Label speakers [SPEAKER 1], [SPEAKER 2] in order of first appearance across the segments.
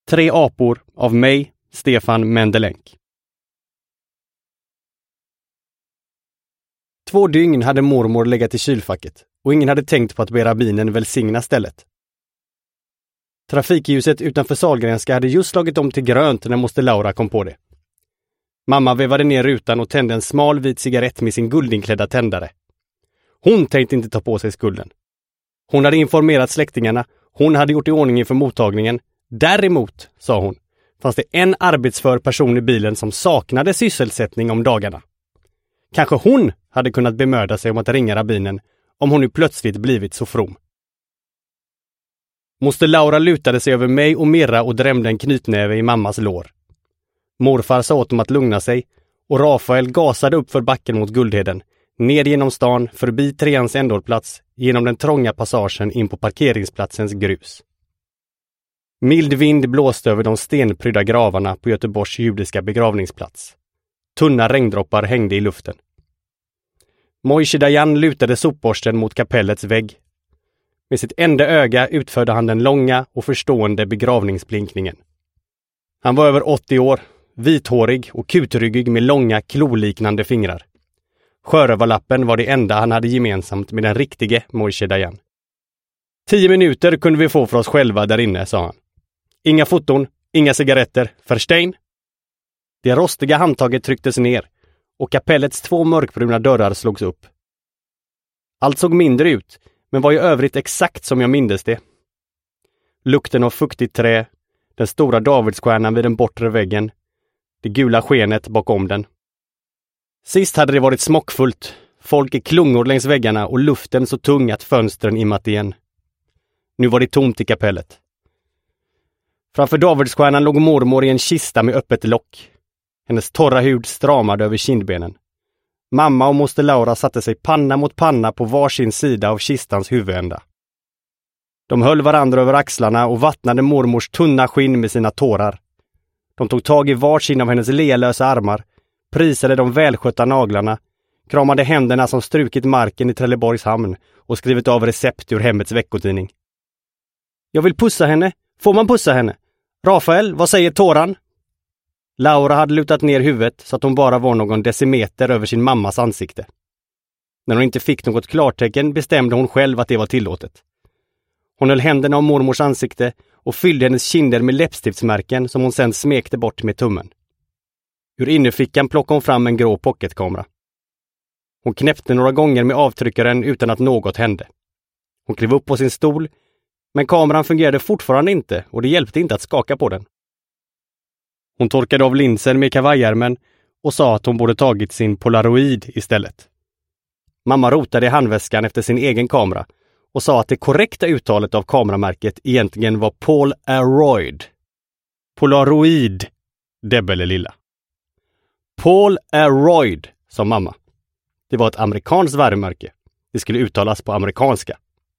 [SPEAKER 1] 3 apor av mig, Stefan Mendelänk. 2 dygn hade mormor legat i kylfacket och ingen hade tänkt på att be rabbinen välsigna stället. Trafikljuset utanför Sahlgrenska hade just slagit om till grönt när moster Laura kom på det. Mamma vevade ner rutan och tände en smal vit cigarett med sin guldinklädda tändare. Hon tänkte inte ta på sig skulden. Hon hade informerat släktingarna, hon hade gjort i ordning inför mottagningen. Däremot, sa hon, fanns det en arbetsför person i bilen som saknade sysselsättning om dagarna. Kanske hon hade kunnat bemöda sig om att ringa rabbinen om hon nu plötsligt blivit så from. Moster Laura lutade sig över mig och Mirra och drämde en knytnäve i mammas lår. Morfar sa åt dem att lugna sig och Rafael gasade upp för backen mot Guldheden, ner genom stan, förbi 3:ans ändhållplats, genom den trånga passagen in på parkeringsplatsens grus. Mild vind blåste över de stenprydda gravarna på Göteborgs judiska begravningsplats. Tunna regndroppar hängde i luften. Moshe Dayan lutade sopborsten mot kapellets vägg. Med sitt enda öga utförde han den långa och förstående begravningsblinkningen. Han var över 80 år, vithårig och kutryggig med långa kloliknande fingrar. Sjörövarlappen var det enda han hade gemensamt med den riktige Moshe Dayan. 10 minuter kunde vi få för oss själva där inne, sa han. Inga foton, inga cigaretter, förstein. Det rostiga handtaget trycktes ner och kapellets 2 mörkbruna dörrar slogs upp. Allt såg mindre ut, men var i övrigt exakt som jag mindes det. Lukten av fuktigt trä, den stora Davidsstjärnan vid den bortre väggen, det gula skenet bakom den. Sist hade det varit smockfullt, folk i klungor längs väggarna och luften så tung att fönstren immat igen. Nu var det tomt i kapellet. Framför Davidsstjärnan låg mormor i en kista med öppet lock. Hennes torra hud stramade över kindbenen. Mamma och moster Laura satte sig panna mot panna på varsin sida av kistans huvudända. De höll varandra över axlarna och vattnade mormors tunna skinn med sina tårar. De tog tag i varsin av hennes lealösa armar, prisade de välskötta naglarna, kramade händerna som strukit marken i Trelleborgs hamn och skrivit av recept ur hemmets veckotidning. Jag vill pussa henne. Får man pussa henne? Rafael, vad säger tåran? Laura hade lutat ner huvudet så att hon bara var någon decimeter över sin mammas ansikte. När hon inte fick något klartecken bestämde hon själv att det var tillåtet. Hon höll händerna om mormors ansikte och fyllde hennes kinder med läppstiftsmärken som hon sedan smekte bort med tummen. Ur innerfickan plockade hon fram en grå pocketkamera. Hon knäppte några gånger med avtryckaren utan att något hände. Hon klev upp på sin stol, men kameran fungerade fortfarande inte och det hjälpte inte att skaka på den. Hon torkade av linsen med kavajärmen och sa att hon borde tagit sin Polaroid istället. Mamma rotade i handväskan efter sin egen kamera och sa att det korrekta uttalet av kameramärket egentligen var Polaroid. Polaroid, Debbele lilla. Polaroid, sa mamma. Det var ett amerikanskt varumärke. Det skulle uttalas på amerikanska.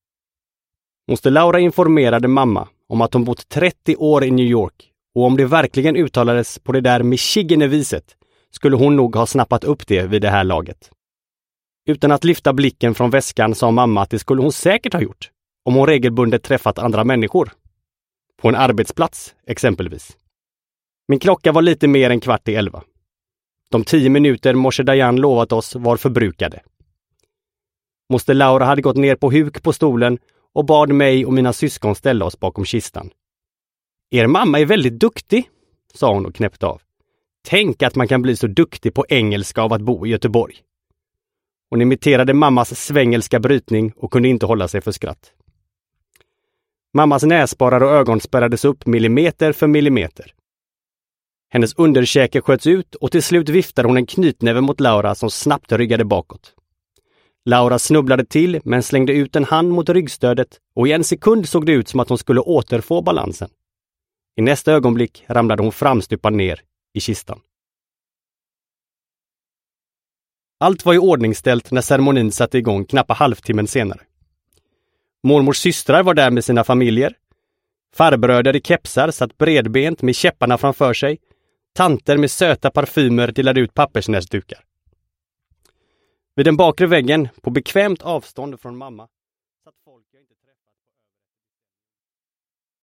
[SPEAKER 1] Moster Laura informerade mamma om att hon bott 30 år i New York och om det verkligen uttalades på det där Michigan-viset skulle hon nog ha snappat upp det vid det här laget. Utan att lyfta blicken från väskan sa mamma att det skulle hon säkert ha gjort om hon regelbundet träffat andra människor. På en arbetsplats, exempelvis. Min klocka var lite mer än 11:15. De 10 minuter Moshe Dayan lovat oss var förbrukade. Moster Laura hade gått ner på huk på stolen och bad mig och mina syskon ställa oss bakom kistan. Er mamma är väldigt duktig, sa hon och knäppte av. Tänk att man kan bli så duktig på engelska av att bo i Göteborg. Hon imiterade mammas svengelska brytning och kunde inte hålla sig för skratt. Mammas näsborrar och ögon spärrades upp millimeter för millimeter. Hennes underkäke sköts ut och till slut viftade hon en knytnäve mot Laura som snabbt ryggade bakåt. Laura snubblade till men slängde ut en hand mot ryggstödet och i en sekund såg det ut som att hon skulle återfå balansen. I nästa ögonblick ramlade hon framstupad ner i kistan. Allt var i ordningställt när ceremonin satte igång knappt halvtimmen senare. Mormors systrar var där med sina familjer. Farbröder i kepsar satt bredbent med käpparna framför sig. Tanter med söta parfymer delade ut pappersnäsdukar. Vid den bakre väggen, på bekvämt avstånd från mamma, satt folk jag inte